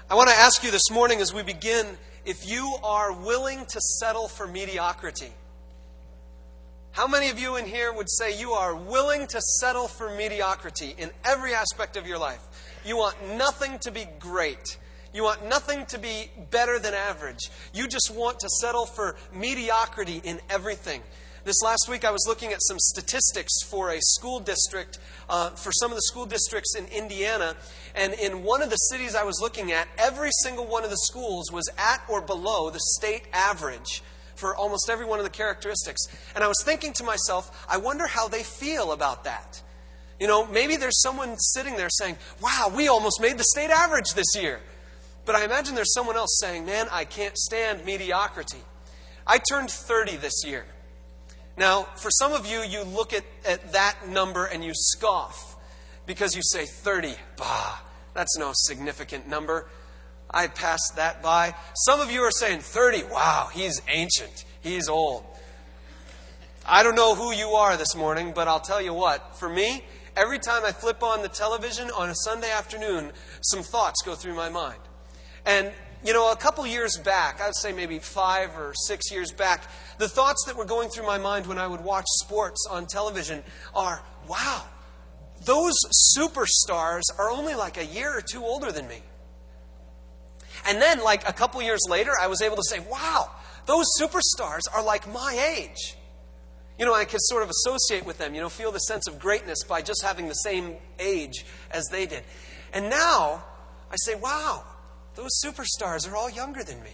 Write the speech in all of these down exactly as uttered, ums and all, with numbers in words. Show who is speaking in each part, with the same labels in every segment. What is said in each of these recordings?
Speaker 1: I want to ask you this morning as we begin, if you are willing to settle for mediocrity. How many of you in here would say you are willing to settle for mediocrity in every aspect of your life? You want nothing to be great. You want nothing to be better than average. You just want to settle for mediocrity in everything. This last week I was looking at some statistics for a school district, uh, for some of the school districts in Indiana. And in one of the cities I was looking at, every single one of the schools was at or below the state average for almost every one of the characteristics. And I was thinking to myself, I wonder how they feel about that. You know, maybe there's someone sitting there saying, wow, we almost made the state average this year. But I imagine there's someone else saying, man, I can't stand mediocrity. I turned thirty this year. Now, for some of you, you look at, at that number and you scoff because you say thirty, bah, that's no significant number. I passed that by. Some of you are saying thirty, wow, he's ancient, he's old. I don't know who you are this morning, but I'll tell you what, for me, every time I flip on the television on a Sunday afternoon, some thoughts go through my mind. And, you know, a couple years back, I would say maybe five or six years back, the thoughts that were going through my mind when I would watch sports on television are, wow, those superstars are only like a year or two older than me. And then, like a couple years later, I was able to say, wow, those superstars are like my age. You know, I could sort of associate with them, you know, feel the sense of greatness by just having the same age as they did. And now, I say, wow, those superstars are all younger than me.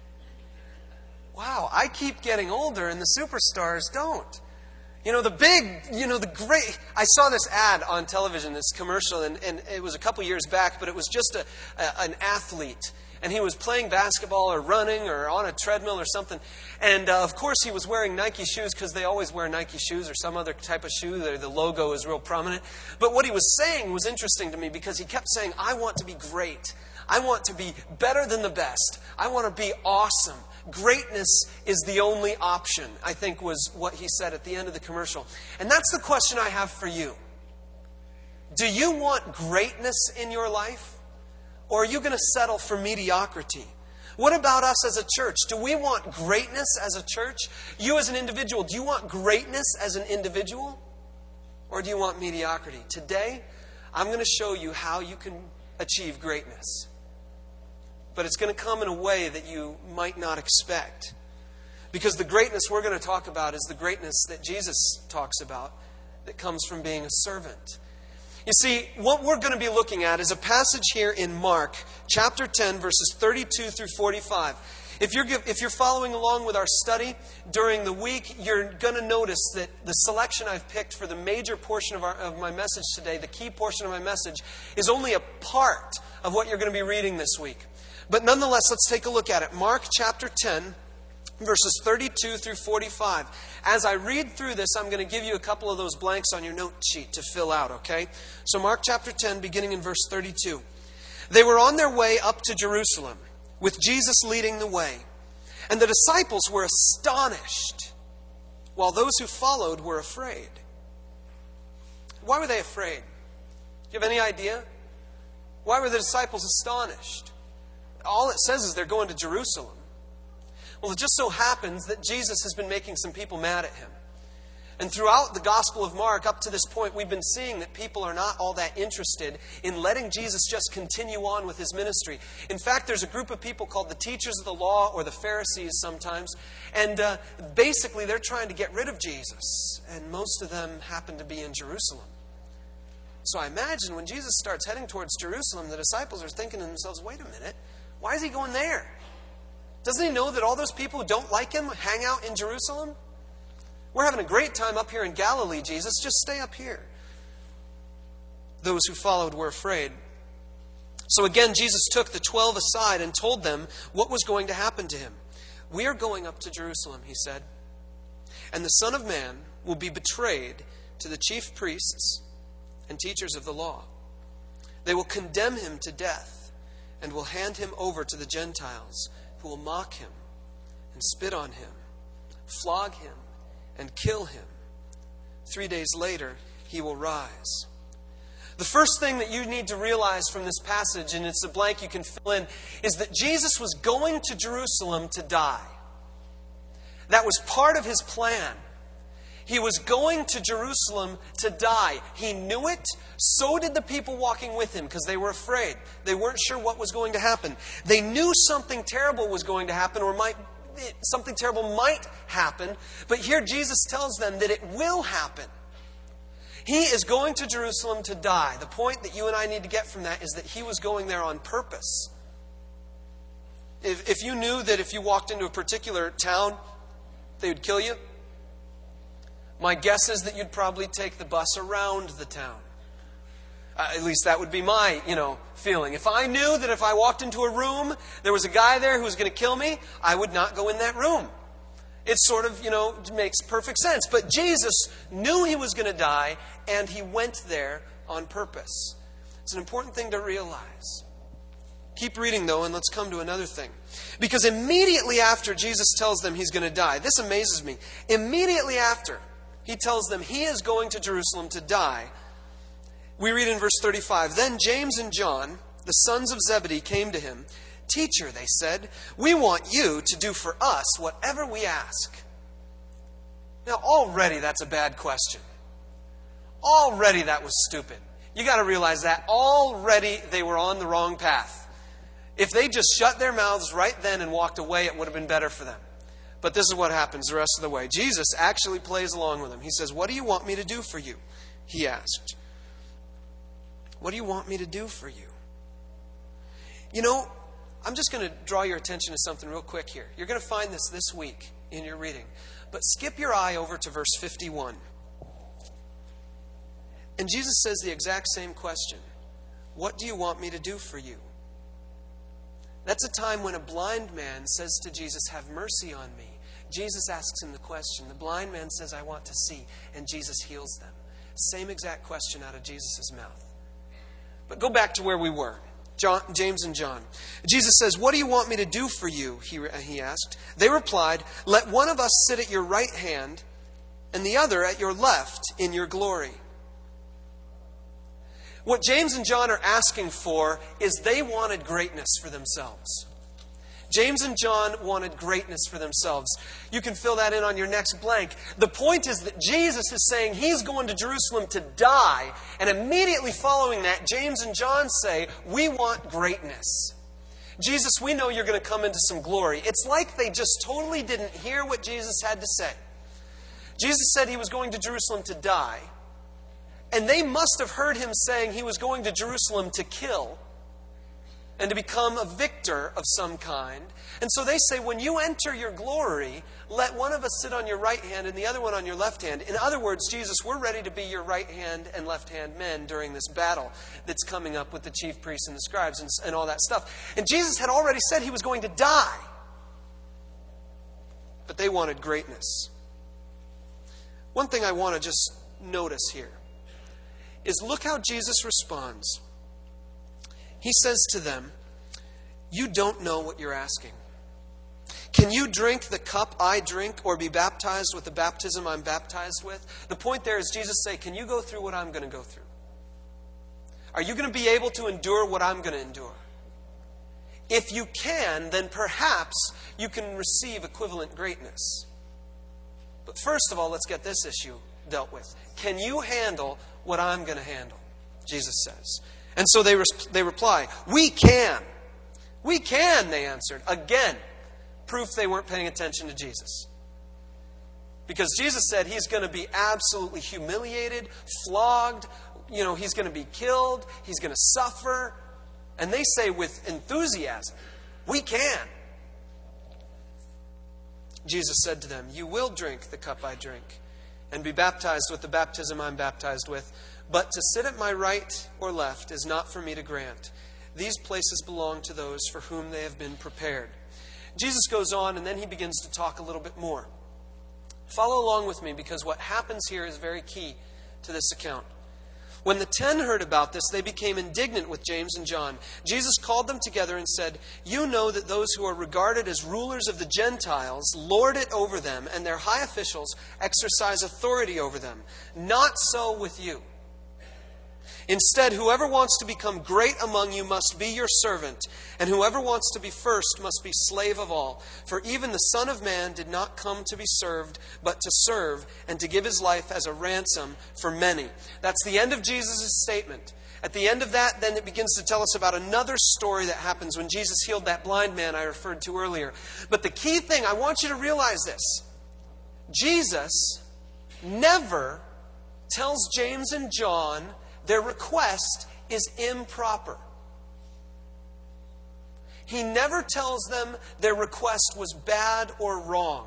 Speaker 1: Wow, I keep getting older and the superstars don't. You know, the big, you know, the great... I saw this ad on television, this commercial, and, and it was a couple years back, but it was just a, a an athlete. And he was playing basketball or running or on a treadmill or something. And, uh, of course, he was wearing Nike shoes because they always wear Nike shoes or some other type of shoe. The, the logo is real prominent. But what he was saying was interesting to me because he kept saying, I want to be great. I want to be better than the best. I want to be awesome. Greatness is the only option, I think was what he said at the end of the commercial. And that's the question I have for you. Do you want greatness in your life? Or are you going to settle for mediocrity? What about us as a church? Do we want greatness as a church? You as an individual, do you want greatness as an individual? Or do you want mediocrity? Today, I'm going to show you how you can achieve greatness. But it's going to come in a way that you might not expect. Because the greatness we're going to talk about is the greatness that Jesus talks about that comes from being a servant. You see, what we're going to be looking at is a passage here in Mark, chapter ten, verses thirty-two through forty-five. If you're, if you're following along with our study during the week, you're going to notice that the selection I've picked for the major portion of, our, of my message today, the key portion of my message, is only a part of what you're going to be reading this week. But nonetheless, let's take a look at it. Mark chapter ten, verses thirty-two through forty-five. As I read through this, I'm going to give you a couple of those blanks on your note sheet to fill out, okay? So Mark chapter ten, beginning in verse thirty-two. They were on their way up to Jerusalem, with Jesus leading the way. And the disciples were astonished, while those who followed were afraid. Why were they afraid? Do you have any idea? Why were the disciples astonished? All it says is they're going to Jerusalem. Well, it just so happens that Jesus has been making some people mad at him. And throughout the Gospel of Mark, up to this point, we've been seeing that people are not all that interested in letting Jesus just continue on with his ministry. In fact, there's a group of people called the teachers of the law, or the Pharisees sometimes, and uh, basically they're trying to get rid of Jesus. And most of them happen to be in Jerusalem. So I imagine when Jesus starts heading towards Jerusalem, the disciples are thinking to themselves, wait a minute, why is he going there? Doesn't he know that all those people who don't like him hang out in Jerusalem? We're having a great time up here in Galilee, Jesus. Just stay up here. Those who followed were afraid. So again, Jesus took the twelve aside and told them what was going to happen to him. We are going up to Jerusalem, he said. And the Son of Man will be betrayed to the chief priests and teachers of the law. They will condemn him to death and will hand him over to the Gentiles, who will mock him and spit on him, flog him and kill him. Three days later, he will rise. The first thing that you need to realize from this passage, and it's a blank you can fill in, is that Jesus was going to Jerusalem to die. That was part of his plan. He was going to Jerusalem to die. He knew it. So did the people walking with him because they were afraid. They weren't sure what was going to happen. They knew something terrible was going to happen, or might something terrible might happen. But here Jesus tells them that it will happen. He is going to Jerusalem to die. The point that you and I need to get from that is that he was going there on purpose. If, if you knew that if you walked into a particular town, they would kill you, my guess is that you'd probably take the bus around the town. Uh, at least that would be my, you know, feeling. If I knew that if I walked into a room, there was a guy there who was going to kill me, I would not go in that room. It sort of, you know, makes perfect sense. But Jesus knew he was going to die, and he went there on purpose. It's an important thing to realize. Keep reading, though, and let's come to another thing. Because immediately after Jesus tells them he's going to die, this amazes me. Immediately after he tells them he is going to Jerusalem to die, we read in verse thirty-five, "Then James and John, the sons of Zebedee, came to him. 'Teacher,' they said, 'we want you to do for us whatever we ask.'" Now, already that's a bad question. Already that was stupid. You got to realize that already they were on the wrong path. If they just shut their mouths right then and walked away, it would have been better for them. But this is what happens the rest of the way. Jesus actually plays along with them. He says, "What do you want me to do for you?" he asked. What do you want me to do for you? You know, I'm just going to draw your attention to something real quick here. You're going to find this this week in your reading. But skip your eye over to verse fifty-one. And Jesus says the exact same question. What do you want me to do for you? That's a time when a blind man says to Jesus, "Have mercy on me." Jesus asks him the question. The blind man says, "I want to see." And Jesus heals them. Same exact question out of Jesus' mouth. But go back to where we were. John, James and John. Jesus says, "What do you want me to do for you?" He, he asked. They replied, "Let one of us sit at your right hand and the other at your left in your glory." What James and John are asking for is they wanted greatness for themselves. James and John wanted greatness for themselves. You can fill that in on your next blank. The point is that Jesus is saying he's going to Jerusalem to die. And immediately following that, James and John say, "We want greatness. Jesus, we know you're going to come into some glory." It's like they just totally didn't hear what Jesus had to say. Jesus said he was going to Jerusalem to die. And they must have heard him saying he was going to Jerusalem to kill and to become a victor of some kind. And so they say, when you enter your glory, let one of us sit on your right hand and the other one on your left hand. In other words, Jesus, we're ready to be your right hand and left hand men during this battle that's coming up with the chief priests and the scribes and, and all that stuff. And Jesus had already said he was going to die. But they wanted greatness. One thing I want to just notice here is look how Jesus responds. He says to them, "You don't know what you're asking. Can you drink the cup I drink or be baptized with the baptism I'm baptized with?" The point there is Jesus say, can you go through what I'm going to go through? Are you going to be able to endure what I'm going to endure? If you can, then perhaps you can receive equivalent greatness. But first of all, let's get this issue dealt with. Can you handle what I'm going to handle? Jesus says. And so they, res- they reply, "We can." "We can," they answered. Again, proof they weren't paying attention to Jesus. Because Jesus said he's going to be absolutely humiliated, flogged, you know, he's going to be killed, he's going to suffer. And they say with enthusiasm, "We can." Jesus said to them, "You will drink the cup I drink and be baptized with the baptism I'm baptized with. But to sit at my right or left is not for me to grant. These places belong to those for whom they have been prepared." Jesus goes on and then he begins to talk a little bit more. Follow along with me because what happens here is very key to this account. When the ten heard about this, they became indignant with James and John. Jesus called them together and said, "You know that those who are regarded as rulers of the Gentiles lord it over them, and their high officials exercise authority over them. Not so with you. Instead, whoever wants to become great among you must be your servant, and whoever wants to be first must be slave of all. For even the Son of Man did not come to be served, but to serve, and to give his life as a ransom for many." That's the end of Jesus' statement. At the end of that, then it begins to tell us about another story that happens when Jesus healed that blind man I referred to earlier. But the key thing, I want you to realize this. Jesus never tells James and John their request is improper. He never tells them their request was bad or wrong.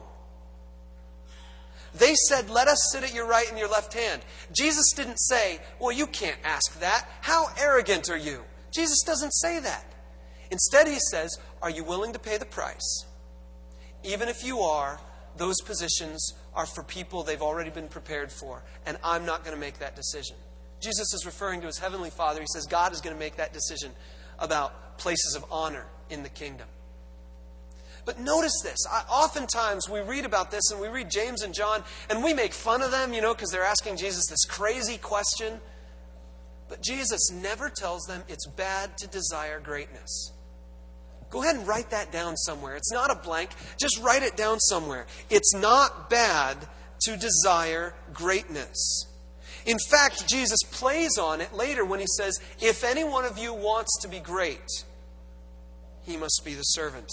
Speaker 1: They said, "Let us sit at your right and your left hand." Jesus didn't say, "Well, you can't ask that. How arrogant are you?" Jesus doesn't say that. Instead, he says, "Are you willing to pay the price? Even if you are, those positions are for people they've already been prepared for, and I'm not going to make that decision." Jesus is referring to his heavenly Father. He says God is going to make that decision about places of honor in the kingdom. But notice this. I, oftentimes we read about this and we read James and John and we make fun of them, you know, because they're asking Jesus this crazy question. But Jesus never tells them it's bad to desire greatness. Go ahead and write that down somewhere. It's not a blank. Just write it down somewhere. It's not bad to desire greatness. In fact, Jesus plays on it later when he says, "If any one of you wants to be great, he must be the servant."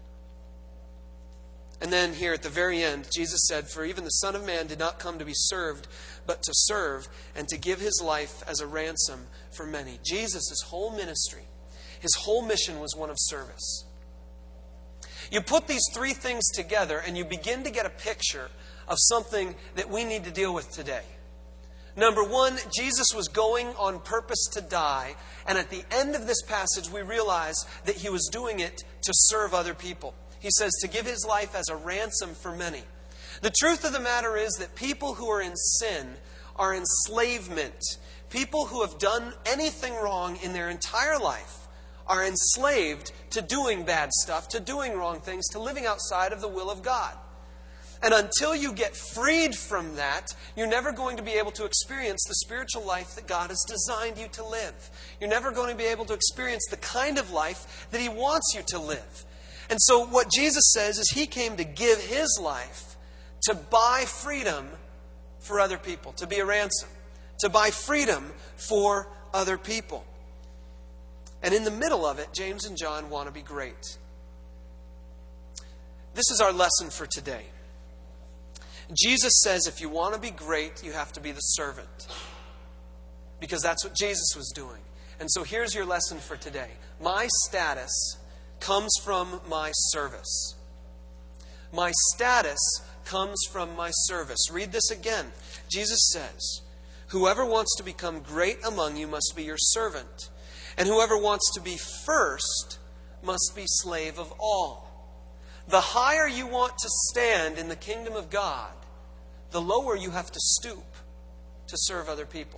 Speaker 1: And then here at the very end, Jesus said, "For even the Son of Man did not come to be served, but to serve, and to give his life as a ransom for many." Jesus' whole ministry, his whole mission was one of service. You put these three things together and you begin to get a picture of something that we need to deal with today. Number one, Jesus was going on purpose to die. And at the end of this passage, we realize that he was doing it to serve other people. He says to give his life as a ransom for many. The truth of the matter is that people who are in sin are enslavement. People who have done anything wrong in their entire life are enslaved to doing bad stuff, to doing wrong things, to living outside of the will of God. And until you get freed from that, you're never going to be able to experience the spiritual life that God has designed you to live. You're never going to be able to experience the kind of life that he wants you to live. And so what Jesus says is he came to give his life to buy freedom for other people, to be a ransom, to buy freedom for other people. And in the middle of it, James and John want to be great. This is our lesson for today. Jesus says if you want to be great, you have to be the servant. Because that's what Jesus was doing. And so here's your lesson for today. My status comes from my service. My status comes from my service. Read this again. Jesus says, "Whoever wants to become great among you must be your servant. And whoever wants to be first must be slave of all." The higher you want to stand in the kingdom of God, the lower you have to stoop to serve other people.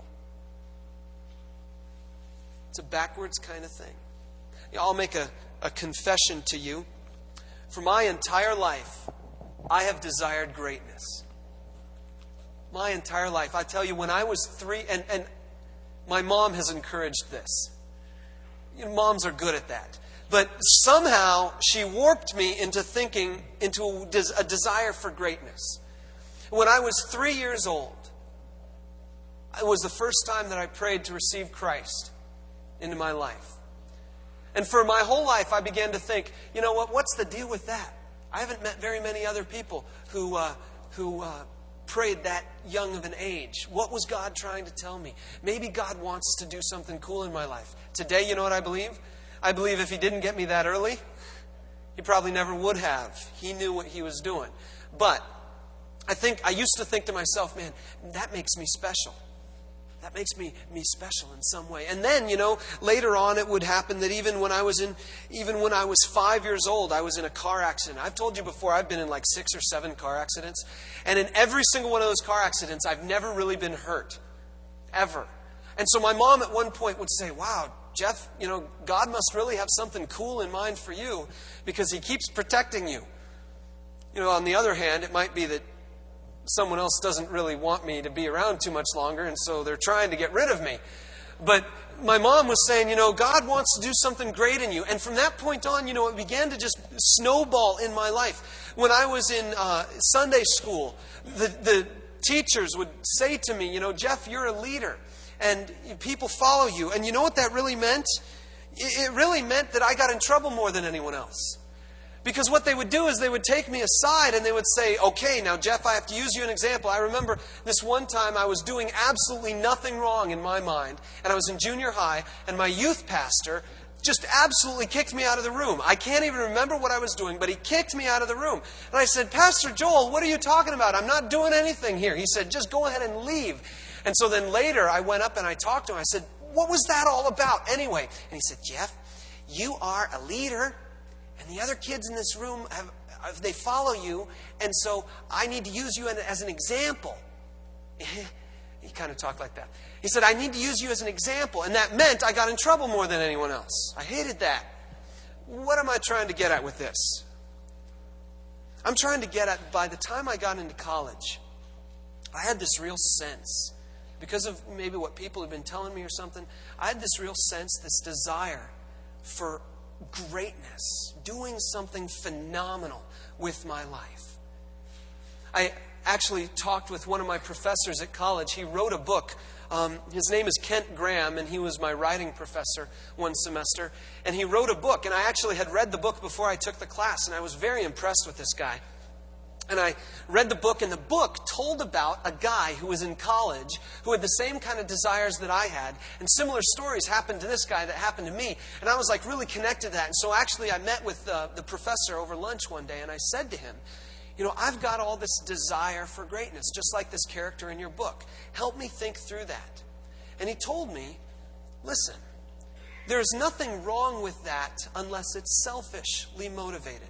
Speaker 1: It's a backwards kind of thing. I'll make a, a confession to you. For my entire life, I have desired greatness. My entire life. I tell you, when I was three, and, and my mom has encouraged this. You know, moms are good at that. But somehow she warped me into thinking, into a desire for greatness. When I was three years old, it was the first time that I prayed to receive Christ into my life. And for my whole life, I began to think, you know what, what's the deal with that? I haven't met very many other people who, uh, who uh, prayed that young of an age. What was God trying to tell me? Maybe God wants to do something cool in my life. Today, you know what I believe? I believe if he didn't get me that early, he probably never would have. He knew what he was doing. But I think I used to think to myself, man, that makes me special. That makes me me special in some way. And then, you know, later on it would happen that even when I was in even when I was five years old, I was in a car accident. I've told you before, I've been in like six or seven car accidents. And in every single one of those car accidents, I've never really been hurt. Ever. And so my mom at one point would say, wow, Jeff, you know, God must really have something cool in mind for you because he keeps protecting you. You know, on the other hand, it might be that someone else doesn't really want me to be around too much longer, and so they're trying to get rid of me. But my mom was saying, you know, God wants to do something great in you. And from that point on, you know, it began to just snowball in my life. When I was in uh, Sunday school, the, the teachers would say to me, you know, Jeff, you're a leader. And people follow you. And you know what that really meant? It really meant that I got in trouble more than anyone else. Because what they would do is they would take me aside and they would say, okay, now Jeff, I have to use you an example. I remember this one time I was doing absolutely nothing wrong in my mind. And I was in junior high and my youth pastor just absolutely kicked me out of the room. I can't even remember what I was doing, but he kicked me out of the room. And I said, Pastor Joel, what are you talking about? I'm not doing anything here. He said, just go ahead and leave. And so then later I went up and I talked to him. I said, what was that all about anyway? And he said, Jeff, you are a leader. And the other kids in this room, have, they follow you, and so I need to use you as an example. He kind of talked like that. He said, I need to use you as an example. And that meant I got in trouble more than anyone else. I hated that. What am I trying to get at with this? I'm trying to get at, by the time I got into college, I had this real sense, because of maybe what people have been telling me or something, I had this real sense, this desire for greatness, doing something phenomenal with my life. I actually talked with one of my professors at college. He wrote a book. Um, his name is Kent Graham, and he was my writing professor one semester. And he wrote a book, and I actually had read the book before I took the class, and I was very impressed with this guy. And I read the book, and the book told about a guy who was in college who had the same kind of desires that I had. And similar stories happened to this guy that happened to me. And I was like really connected to that. And so actually I met with uh, the professor over lunch one day, and I said to him, you know, I've got all this desire for greatness, just like this character in your book. Help me think through that. And he told me, listen, there's nothing wrong with that unless it's selfishly motivated.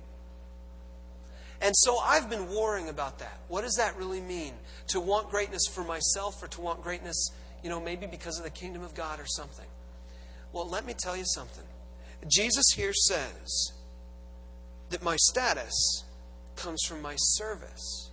Speaker 1: And so I've been worrying about that. What does that really mean? To want greatness for myself, or to want greatness, you know, maybe because of the kingdom of God or something? Well, let me tell you something. Jesus here says that my status comes from my service.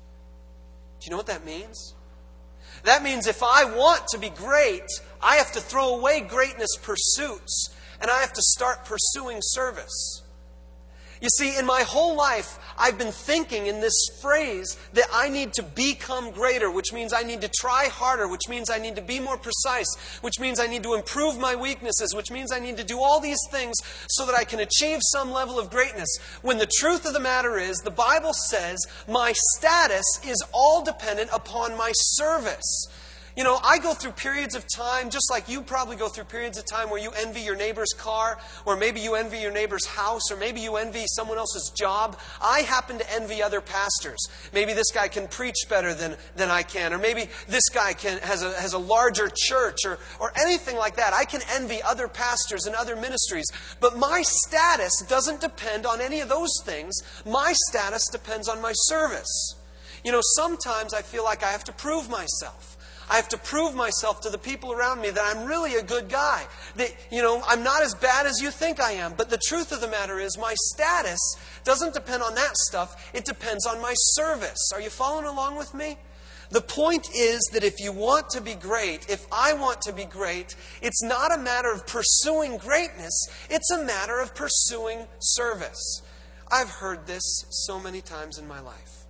Speaker 1: Do you know what that means? That means if I want to be great, I have to throw away greatness pursuits, and I have to start pursuing service. You see, in my whole life, I've been thinking in this phrase that I need to become greater, which means I need to try harder, which means I need to be more precise, which means I need to improve my weaknesses, which means I need to do all these things so that I can achieve some level of greatness. When the truth of the matter is, the Bible says my status is all dependent upon my service. You know, I go through periods of time, just like you probably go through periods of time where you envy your neighbor's car, or maybe you envy your neighbor's house, or maybe you envy someone else's job. I happen to envy other pastors. Maybe this guy can preach better than, than I can, or maybe this guy can has a, has a larger church, or, or anything like that. I can envy other pastors and other ministries. But my status doesn't depend on any of those things. My status depends on my service. You know, sometimes I feel like I have to prove myself. I have to prove myself to the people around me that I'm really a good guy. That, you know, I'm not as bad as you think I am. But the truth of the matter is my status doesn't depend on that stuff. It depends on my service. Are you following along with me? The point is that if you want to be great, if I want to be great, it's not a matter of pursuing greatness. It's a matter of pursuing service. I've heard this so many times in my life.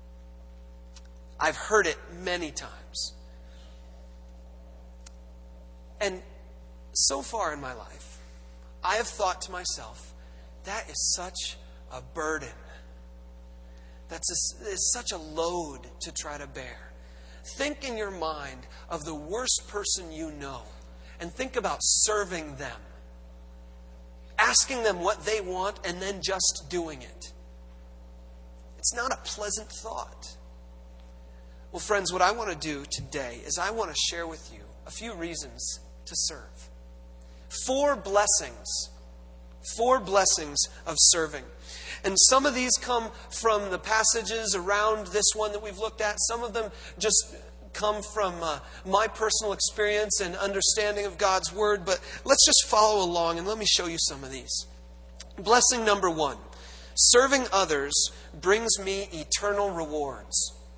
Speaker 1: I've heard it many times. And so far in my life, I have thought to myself, that is such a burden. That's a, it's such a load to try to bear. Think in your mind of the worst person you know, and think about serving them. Asking them what they want and then just doing it. It's not a pleasant thought. Well, friends, what I want to do today is I want to share with you a few reasons to serve. Four blessings. Four blessings of serving. And some of these come from the passages around this one that we've looked at. Some of them just come from uh, my personal experience and understanding of God's Word. But let's just follow along and let me show you some of these. Blessing number one. Serving others brings me eternal rewards.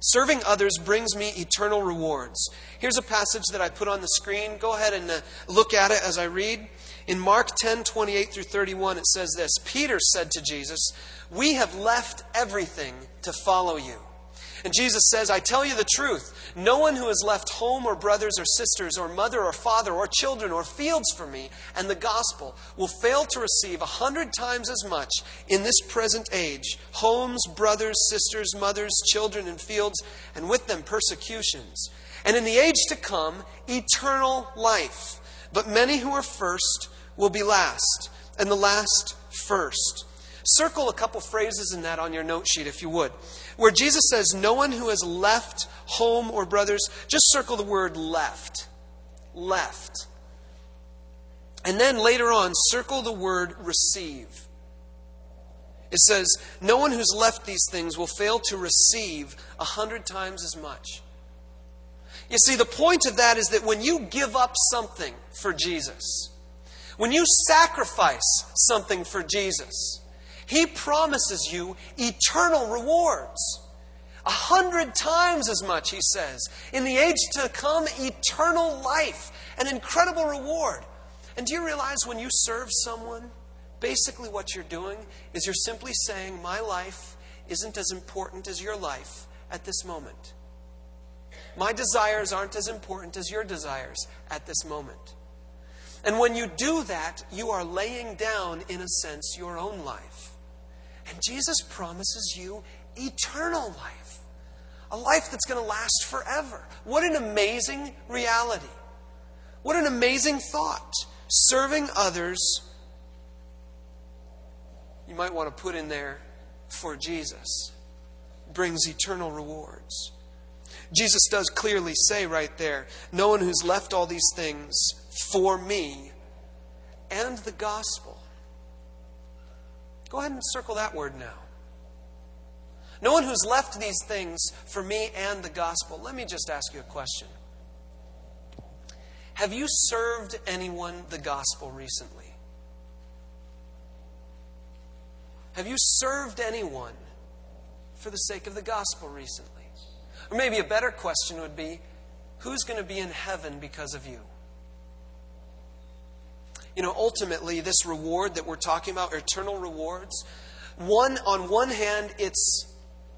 Speaker 1: Serving others brings me eternal rewards. Here's a passage that I put on the screen. Go ahead and uh, look at it as I read. In Mark ten, twenty-eight through thirty-one, it says this. Peter said to Jesus, "We have left everything to follow you." And Jesus says, "I tell you the truth, no one who has left home or brothers or sisters or mother or father or children or fields for me and the gospel will fail to receive a hundred times as much in this present age, homes, brothers, sisters, mothers, children, and fields, and with them persecutions. And in the age to come, eternal life. But many who are first will be last, and the last first." Circle a couple phrases in that on your note sheet if you would. Where Jesus says, no one who has left home or brothers, just circle the word left. Left. And then later on, circle the word receive. It says, no one who's left these things will fail to receive a hundred times as much. You see, the point of that is that when you give up something for Jesus, when you sacrifice something for Jesus, He promises you eternal rewards. A hundred times as much, He says. In the age to come, eternal life. An incredible reward. And do you realize when you serve someone, basically what you're doing is you're simply saying, my life isn't as important as your life at this moment. My desires aren't as important as your desires at this moment. And when you do that, you are laying down, in a sense, your own life. And Jesus promises you eternal life. A life that's going to last forever. What an amazing reality. What an amazing thought. Serving others, you might want to put in there, for Jesus, brings eternal rewards. Jesus does clearly say right there, no one who's left all these things for me and the gospel. Go ahead and circle that word now. No one who's left these things for me and the gospel. Let me just ask you a question. Have you served anyone the gospel recently? Have you served anyone for the sake of the gospel recently? Or maybe a better question would be, who's going to be in heaven because of you? You know, ultimately, this reward that we're talking about, eternal rewards, one, on one hand, it's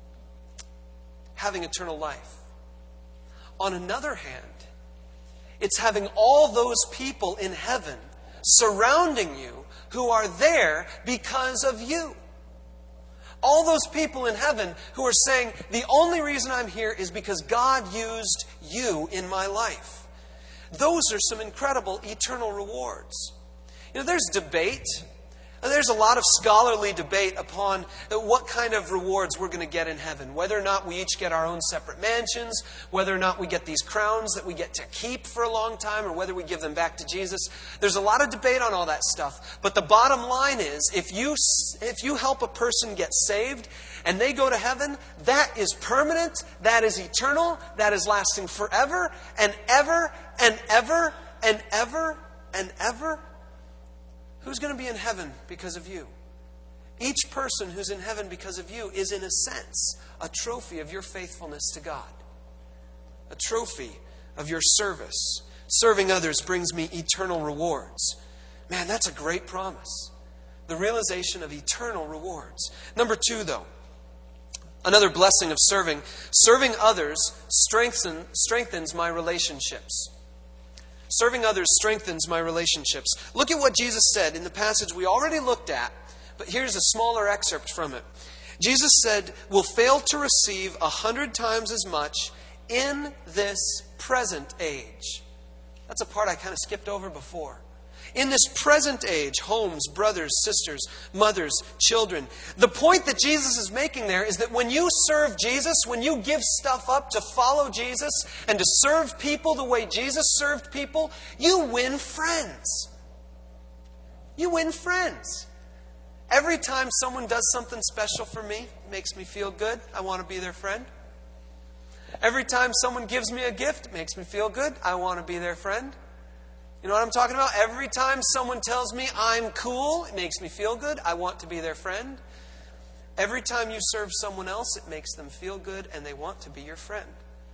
Speaker 1: having eternal life. On another hand, it's having all those people in heaven surrounding you who are there because of you. All those people in heaven who are saying, the only reason I'm here is because God used you in my life. Those are some incredible eternal rewards. You know, there's debate. There's a lot of scholarly debate upon what kind of rewards we're going to get in heaven. Whether or not we each get our own separate mansions, whether or not we get these crowns that we get to keep for a long time, or whether we give them back to Jesus. There's a lot of debate on all that stuff. But the bottom line is, if you, if you help a person get saved and they go to heaven, that is permanent, that is eternal, that is lasting forever and ever and ever and ever and ever. Who's going to be in heaven because of you? Each person who's in heaven because of you is, in a sense, a trophy of your faithfulness to God. A trophy of your service. Serving others brings me eternal rewards. Man, that's a great promise. The realization of eternal rewards. Number two, though, another blessing of serving. Serving others strengthen, strengthens my relationships. Serving others strengthens my relationships. Look at what Jesus said in the passage we already looked at, but here's a smaller excerpt from it. Jesus said, we'll fail to receive a hundred times as much in this present age. That's a part I kind of skipped over before. In this present age, homes, brothers, sisters, mothers, children. The point that Jesus is making there is that when you serve Jesus, when you give stuff up to follow Jesus and to serve people the way Jesus served people, you win friends. You win friends. Every time someone does something special for me, it makes me feel good. I want to be their friend. Every time someone gives me a gift, it makes me feel good. I want to be their friend. You know what I'm talking about? Every time someone tells me I'm cool, it makes me feel good. I want to be their friend. Every time you serve someone else, it makes them feel good and they want to be your friend.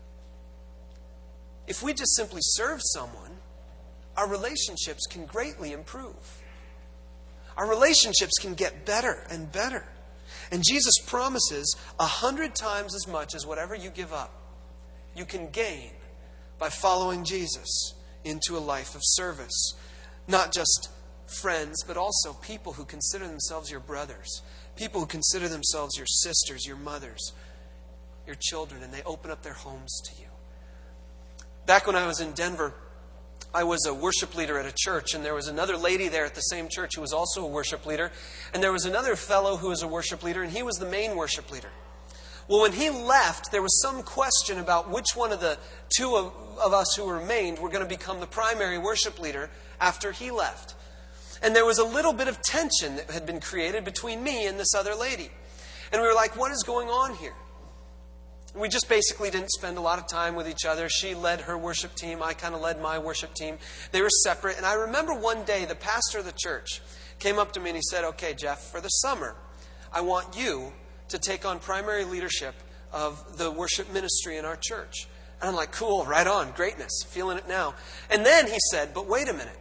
Speaker 1: If we just simply serve someone, our relationships can greatly improve. Our relationships can get better and better. And Jesus promises a hundred times as much as whatever you give up, you can gain by following Jesus into a life of service. Not just friends, but also people who consider themselves your brothers. People who consider themselves your sisters, your mothers, your children, and they open up their homes to you. Back when I was in Denver, I was a worship leader at a church, and there was another lady there at the same church who was also a worship leader. And there was another fellow who was a worship leader, and he was the main worship leader. Well, when he left, there was some question about which one of the two of, of us who remained were going to become the primary worship leader after he left. And there was a little bit of tension that had been created between me and this other lady. And we were like, what is going on here? We just basically didn't spend a lot of time with each other. She led her worship team. I kind of led my worship team. They were separate. And I remember one day the pastor of the church came up to me and he said, okay, Jeff, for the summer, I want you to take on primary leadership of the worship ministry in our church. And I'm like, cool, right on, greatness, feeling it now. And then he said, but wait a minute.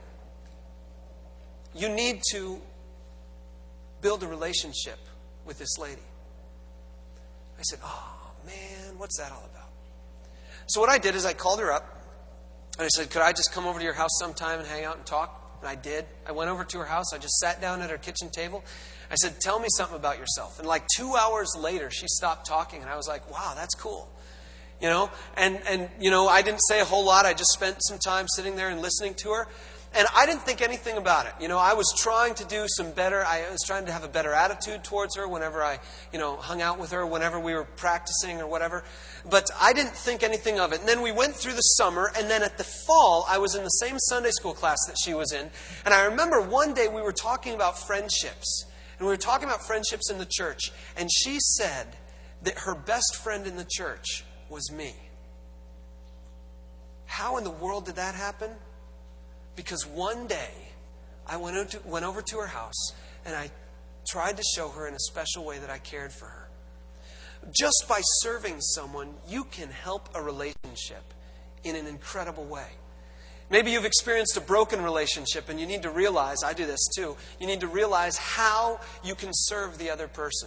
Speaker 1: You need to build a relationship with this lady. I said, oh, man, what's that all about? So what I did is I called her up and I said, could I just come over to your house sometime and hang out and talk? And I did. I went over to her house. I just sat down at her kitchen table. I said, tell me something about yourself. And like two hours later, she stopped talking and I was like, wow, that's cool. You know, and, and, you know, I didn't say a whole lot. I just spent some time sitting there and listening to her. And I didn't think anything about it. You know, I was trying to do some better, I was trying to have a better attitude towards her whenever I, you know, hung out with her, whenever we were practicing or whatever. But I didn't think anything of it. And then we went through the summer, and then at the fall, I was in the same Sunday school class that she was in. And I remember one day we were talking about friendships. And we were talking about friendships in the church. And she said that her best friend in the church was me. How in the world did that happen? Because one day, I went over, to, went over to her house and I tried to show her in a special way that I cared for her. Just by serving someone, you can help a relationship in an incredible way. Maybe you've experienced a broken relationship and you need to realize, I do this too, you need to realize how you can serve the other person.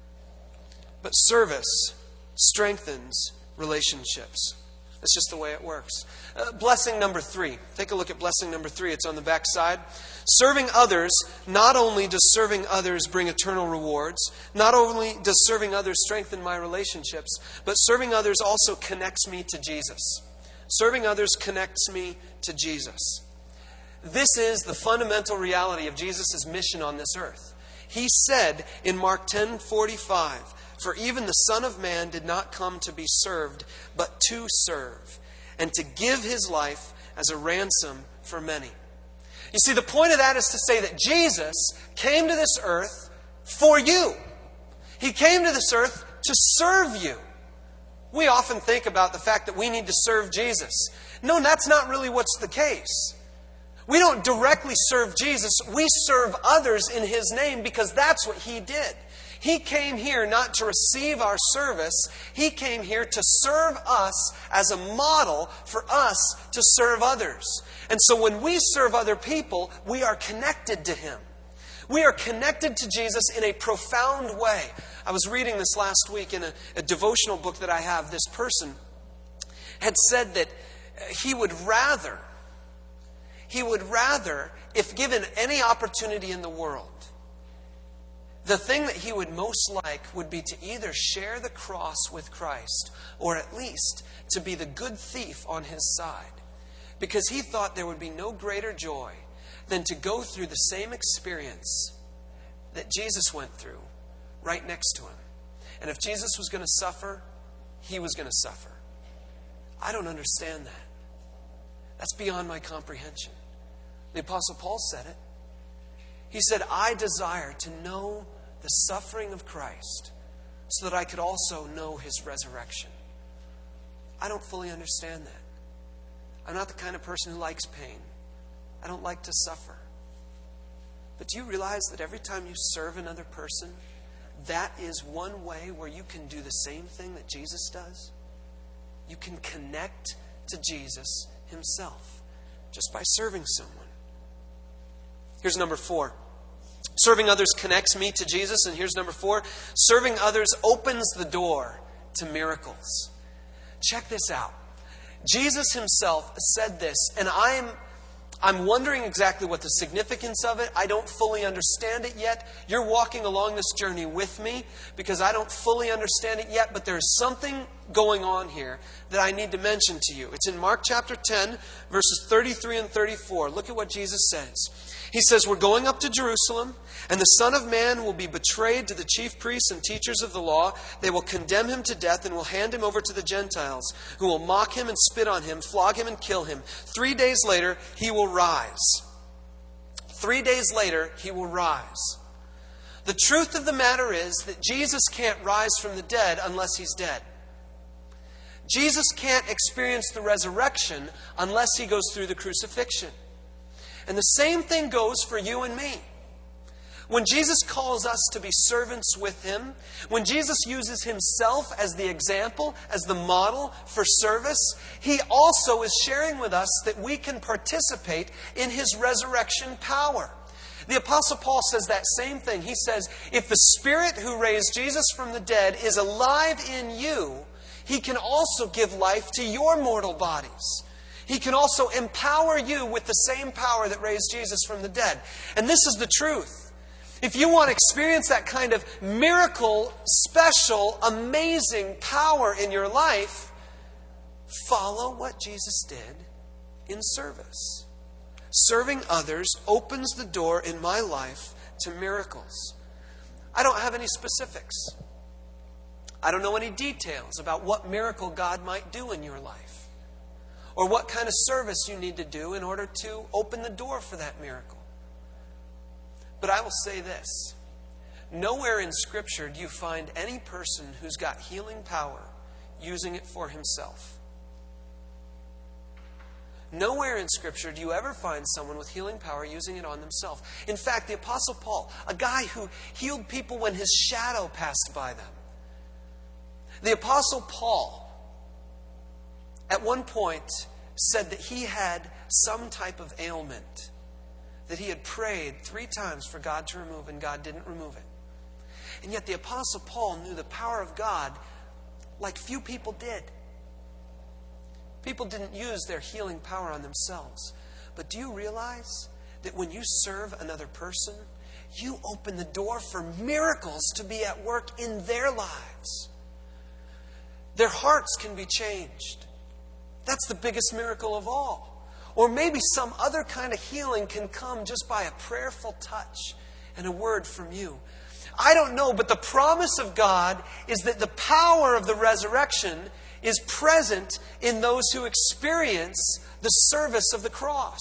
Speaker 1: But service strengthens relationships. That's just the way it works. Uh, blessing number three. Take a look at blessing number three. It's on the back side. Serving others, not only does serving others bring eternal rewards, not only does serving others strengthen my relationships, but serving others also connects me to Jesus. Serving others connects me to Jesus. This is the fundamental reality of Jesus' mission on this earth. He said in Mark ten forty-five, for even the Son of Man did not come to be served, but to serve, and to give his life as a ransom for many. You see, the point of that is to say that Jesus came to this earth for you. He came to this earth to serve you. We often think about the fact that we need to serve Jesus. No, that's not really what's the case. We don't directly serve Jesus. We serve others in his name because that's what he did. He came here not to receive our service. He came here to serve us as a model for us to serve others. And so when we serve other people, we are connected to him. We are connected to Jesus in a profound way. I was reading this last week in a, a devotional book that I have. This person had said that he would rather, he would rather, if given any opportunity in the world, the thing that he would most like would be to either share the cross with Christ or at least to be the good thief on his side. Because he thought there would be no greater joy than to go through the same experience that Jesus went through right next to him. And if Jesus was going to suffer, he was going to suffer. I don't understand that. That's beyond my comprehension. The Apostle Paul said it. He said, I desire to know the suffering of Christ so that I could also know his resurrection. I don't fully understand that. I'm not the kind of person who likes pain. I don't like to suffer. But do you realize that every time you serve another person, that is one way where you can do the same thing that Jesus does. You can connect to Jesus himself just by serving someone. Here's number four. Serving others connects me to Jesus. And here's number four. Serving others opens the door to miracles. Check this out. Jesus himself said this, and I'm I'm wondering exactly what the significance of it. I don't fully understand it yet. You're walking along this journey with me because I don't fully understand it yet, but there's something going on here that I need to mention to you. It's in Mark chapter ten, verses thirty-three and thirty-four. Look at what Jesus says. He says, we're going up to Jerusalem, and the Son of Man will be betrayed to the chief priests and teachers of the law. They will condemn him to death and will hand him over to the Gentiles, who will mock him and spit on him, flog him and kill him. Three days later, he will rise. Three days later, he will rise. The truth of the matter is that Jesus can't rise from the dead unless he's dead. Jesus can't experience the resurrection unless he goes through the crucifixion. And the same thing goes for you and me. When Jesus calls us to be servants with him, when Jesus uses himself as the example, as the model for service, he also is sharing with us that we can participate in his resurrection power. The Apostle Paul says that same thing. He says, if the Spirit who raised Jesus from the dead is alive in you, he can also give life to your mortal bodies. He can also empower you with the same power that raised Jesus from the dead. And this is the truth. If you want to experience that kind of miracle, special, amazing power in your life, follow what Jesus did in service. Serving others opens the door in my life to miracles. I don't have any specifics. I don't know any details about what miracle God might do in your life, or what kind of service you need to do in order to open the door for that miracle. But I will say this. Nowhere in Scripture do you find any person who's got healing power using it for himself. Nowhere in Scripture do you ever find someone with healing power using it on themselves. In fact, the Apostle Paul, a guy who healed people when his shadow passed by them. The Apostle Paul, at one point, said that he had some type of ailment that he had prayed three times for God to remove, and God didn't remove it. And yet the Apostle Paul knew the power of God like few people did. People didn't use their healing power on themselves. But do you realize that when you serve another person, you open the door for miracles to be at work in their lives? Their hearts can be changed. That's the biggest miracle of all. Or maybe some other kind of healing can come just by a prayerful touch and a word from you. I don't know, but the promise of God is that the power of the resurrection is present in those who experience the service of the cross.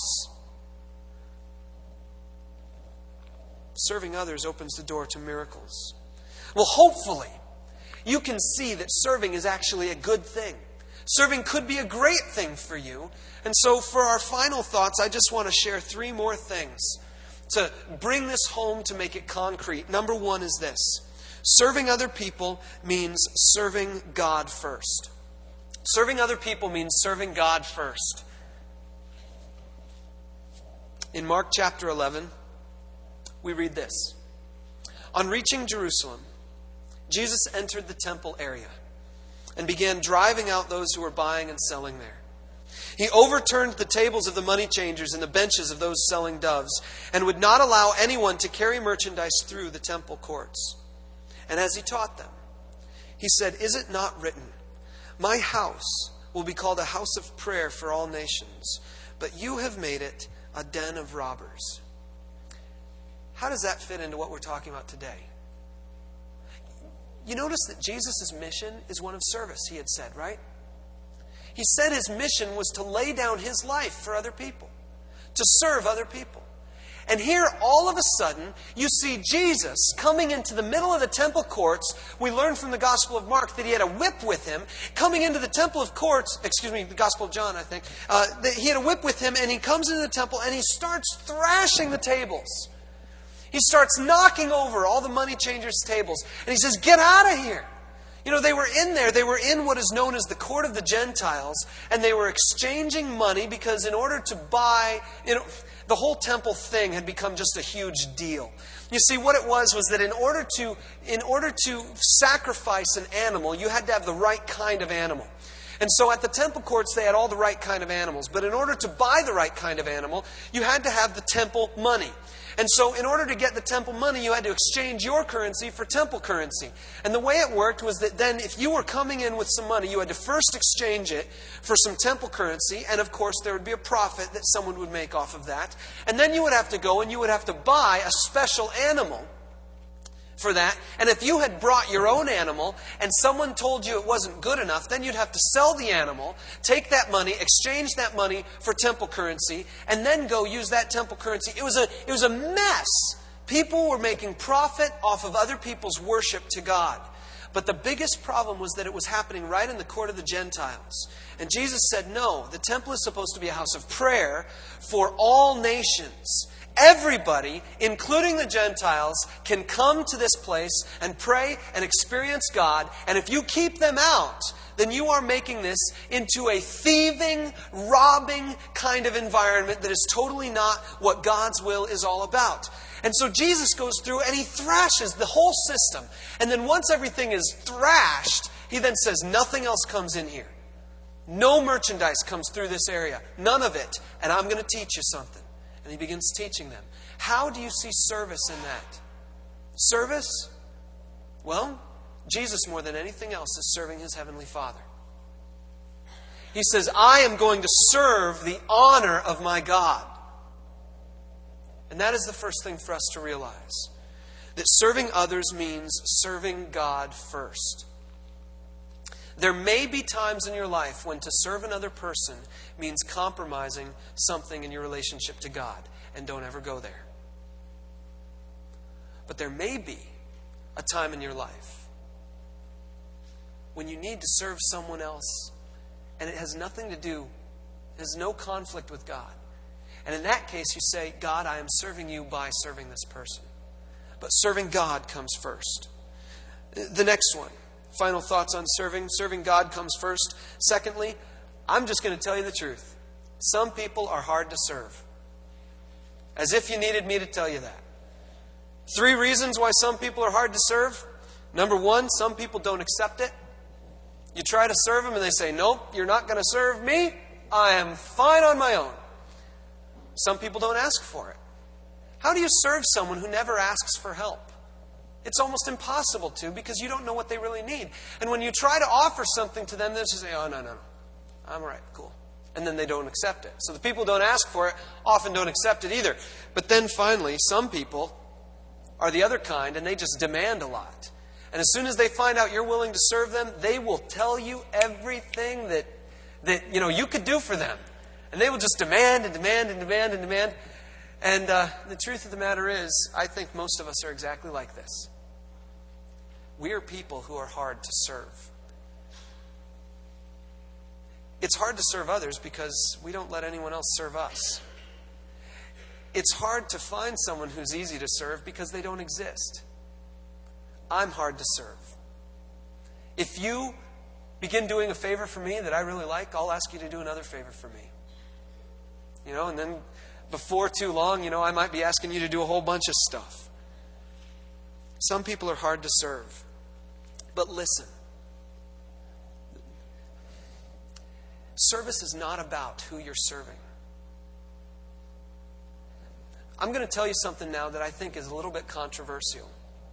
Speaker 1: Serving others opens the door to miracles. Well, hopefully, you can see that serving is actually a good thing. Serving could be a great thing for you. And so for our final thoughts, I just want to share three more things to bring this home, to make it concrete. Number one is this. Serving other people means serving God first. Serving other people means serving God first. In Mark chapter eleven, we read this. On reaching Jerusalem, Jesus entered the temple area and began driving out those who were buying and selling there. He overturned the tables of the money changers and the benches of those selling doves, and would not allow anyone to carry merchandise through the temple courts. And as he taught them, he said, "Is it not written, 'My house will be called a house of prayer for all nations,' but you have made it a den of robbers." How does that fit into what we're talking about today? You notice that Jesus' mission is one of service, he had said, right? He said his mission was to lay down his life for other people, to serve other people. And here, all of a sudden, you see Jesus coming into the middle of the temple courts. We learn from the Gospel of Mark that he had a whip with him. Coming into the temple of courts, excuse me, the Gospel of John, I think. Uh, that he had a whip with him, and he comes into the temple, and he starts thrashing the tables. He starts knocking over all the money changers' tables. And he says, get out of here. You know, they were in there. They were in what is known as the court of the Gentiles. And they were exchanging money because in order to buy, you know, the whole temple thing had become just a huge deal. You see, what it was was that in order to, in order to sacrifice an animal, you had to have the right kind of animal. And so at the temple courts, they had all the right kind of animals. But in order to buy the right kind of animal, you had to have the temple money. And so in order to get the temple money, you had to exchange your currency for temple currency. And the way it worked was that then if you were coming in with some money, you had to first exchange it for some temple currency. And of course, there would be a profit that someone would make off of that. And then you would have to go and you would have to buy a special animal for that. And if you had brought your own animal and someone told you it wasn't good enough, then you'd have to sell the animal, take that money, exchange that money for temple currency, and then go use that temple currency. It was a, it was a mess. People were making profit off of other people's worship to God. But the biggest problem was that it was happening right in the court of the Gentiles. And Jesus said, no, the temple is supposed to be a house of prayer for all nations. Everybody, including the Gentiles, can come to this place and pray and experience God. And if you keep them out, then you are making this into a thieving, robbing kind of environment that is totally not what God's will is all about. And so Jesus goes through and he thrashes the whole system. And then once everything is thrashed, he then says, nothing else comes in here. No merchandise comes through this area. None of it. And I'm going to teach you something. And he begins teaching them. How do you see service in that? Service? Well, Jesus, more than anything else, is serving his heavenly Father. He says, I am going to serve the honor of my God. And that is the first thing for us to realize. That serving others means serving God first. There may be times in your life when to serve another person means compromising something in your relationship to God. And don't ever go there. But there may be a time in your life when you need to serve someone else and it has nothing to do, it has no conflict with God. And in that case you say, God, I am serving you by serving this person. But serving God comes first. The next one. Final thoughts on serving. Serving God comes first. Secondly, I'm just going to tell you the truth. Some people are hard to serve. As if you needed me to tell you that. Three reasons why some people are hard to serve. Number one, some people don't accept it. You try to serve them and they say, nope, you're not going to serve me. I am fine on my own. Some people don't ask for it. How do you serve someone who never asks for help? It's almost impossible to because you don't know what they really need. And when you try to offer something to them, they just say, oh, no, no, no. I'm all right, cool. And then they don't accept it. So the people who don't ask for it often don't accept it either. But then finally, some people are the other kind and they just demand a lot. And as soon as they find out you're willing to serve them, they will tell you everything that, that you know, you could do for them. And they will just demand and demand and demand and demand. And uh, the truth of the matter is, I think most of us are exactly like this. We are people who are hard to serve. It's hard to serve others because we don't let anyone else serve us. It's hard to find someone who's easy to serve because they don't exist. I'm hard to serve. If you begin doing a favor for me that I really like, I'll ask you to do another favor for me. You know, and then before too long, you know, I might be asking you to do a whole bunch of stuff. Some people are hard to serve. But listen. Service is not about who you're serving. I'm going to tell you something now that I think is a little bit controversial.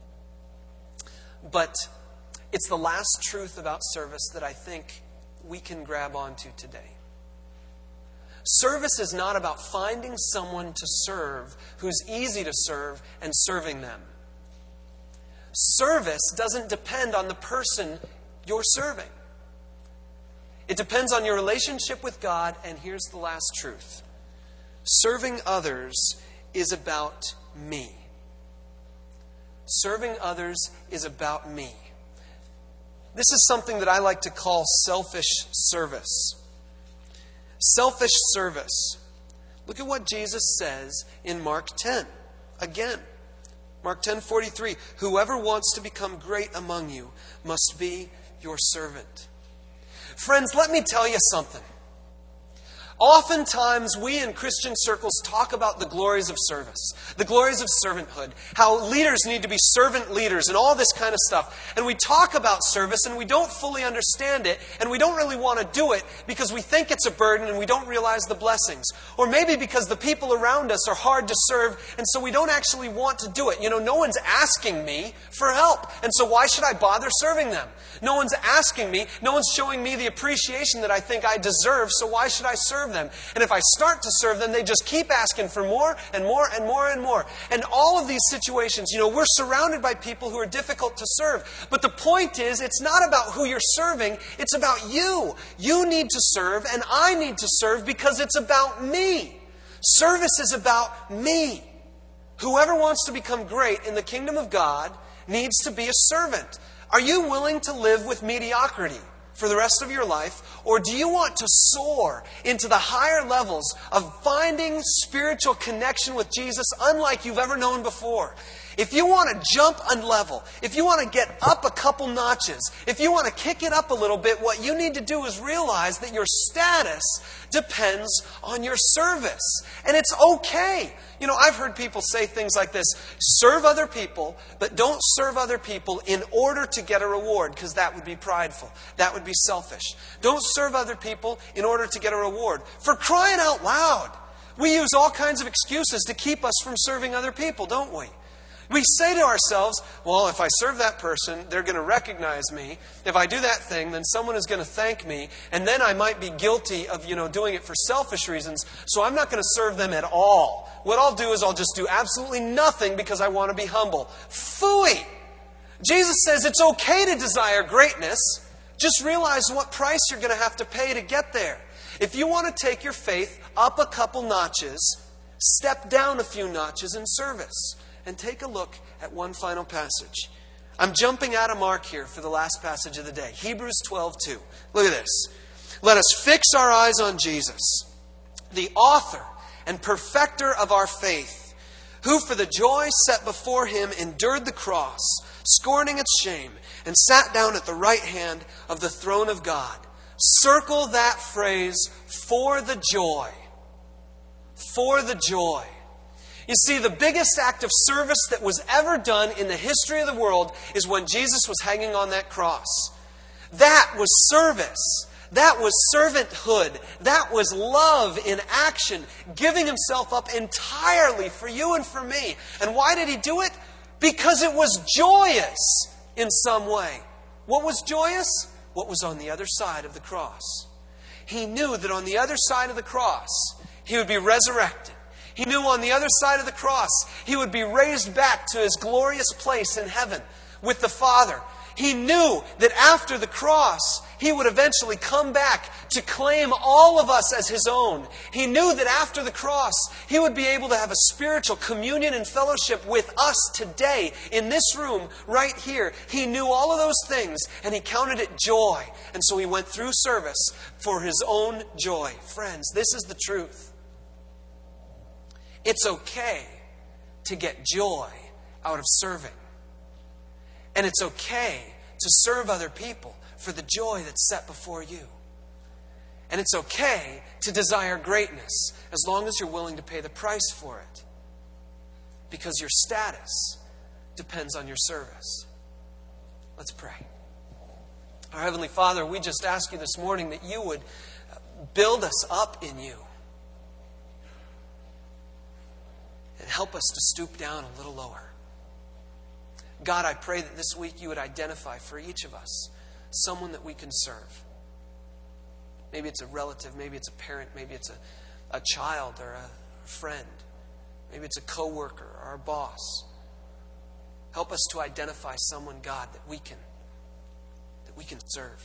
Speaker 1: But it's the last truth about service that I think we can grab onto today. Service is not about finding someone to serve who's easy to serve and serving them. Service doesn't depend on the person you're serving. It depends on your relationship with God, and here's the last truth. Serving others is about me. Serving others is about me. This is something that I like to call selfish service. Selfish service. Look at what Jesus says in Mark ten. Again, Mark ten forty-three, whoever wants to become great among you must be your servant. Friends, let me tell you something. Oftentimes, we in Christian circles talk about the glories of service, the glories of servanthood, how leaders need to be servant leaders and all this kind of stuff. And we talk about service and we don't fully understand it and we don't really want to do it because we think it's a burden and we don't realize the blessings. Or maybe because the people around us are hard to serve and so we don't actually want to do it. You know, no one's asking me for help. And so why should I bother serving them? No one's asking me. No one's showing me the appreciation that I think I deserve. So why should I serve them? And if I start to serve them, they just keep asking for more and more and more and more. And all of these situations, you know, we're surrounded by people who are difficult to serve. But the point is, it's not about who you're serving. It's about you. You need to serve and I need to serve because it's about me. Service is about me. Whoever wants to become great in the kingdom of God needs to be a servant. Are you willing to live with mediocrity for the rest of your life? Or do you want to soar into the higher levels of finding spiritual connection with Jesus unlike you've ever known before? If you want to jump a level, if you want to get up a couple notches, if you want to kick it up a little bit, what you need to do is realize that your status depends on your service. And it's okay. You know, I've heard people say things like this: serve other people, but don't serve other people in order to get a reward, because that would be prideful. That would be selfish. Don't serve other people in order to get a reward. For crying out loud, we use all kinds of excuses to keep us from serving other people, don't we? We say to ourselves, well, if I serve that person, they're going to recognize me. If I do that thing, then someone is going to thank me. And then I might be guilty of, you know, doing it for selfish reasons. So I'm not going to serve them at all. What I'll do is I'll just do absolutely nothing because I want to be humble. Phooey! Jesus says it's okay to desire greatness. Just realize what price you're going to have to pay to get there. If you want to take your faith up a couple notches, step down a few notches in service. And take a look at one final passage. I'm jumping out of Mark here for the last passage of the day. Hebrews twelve two. Look at this. Let us fix our eyes on Jesus, the author and perfecter of our faith, who for the joy set before him endured the cross, scorning its shame, and sat down at the right hand of the throne of God. Circle that phrase, for the joy. For the joy. You see, the biggest act of service that was ever done in the history of the world is when Jesus was hanging on that cross. That was service. That was servanthood. That was love in action, giving himself up entirely for you and for me. And why did he do it? Because it was joyous in some way. What was joyous? What was on the other side of the cross. He knew that on the other side of the cross, he would be resurrected. He knew on the other side of the cross, he would be raised back to his glorious place in heaven with the Father. He knew that after the cross, he would eventually come back to claim all of us as his own. He knew that after the cross, he would be able to have a spiritual communion and fellowship with us today in this room right here. He knew all of those things and he counted it joy. And so he went through service for his own joy. Friends, this is the truth. It's okay to get joy out of serving. And it's okay to serve other people for the joy that's set before you. And it's okay to desire greatness as long as you're willing to pay the price for it. Because your status depends on your service. Let's pray. Our Heavenly Father, we just ask you this morning that you would build us up in you. And help us to stoop down a little lower. God, I pray that this week you would identify for each of us someone that we can serve. Maybe it's a relative, maybe it's a parent, maybe it's a, a child or a friend. Maybe it's a coworker or a boss. Help us to identify someone, God, that we can, that we can serve.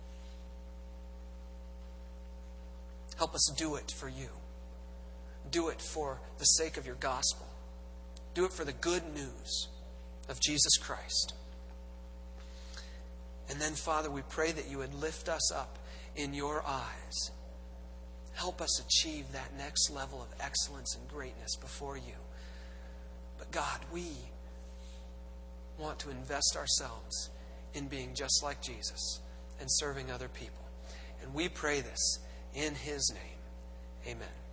Speaker 1: Help us do it for you. Do it for the sake of your gospel. Do it for the good news of Jesus Christ. And then, Father, we pray that you would lift us up in your eyes. Help us achieve that next level of excellence and greatness before you. But God, we want to invest ourselves in being just like Jesus and serving other people. And we pray this in His name. Amen.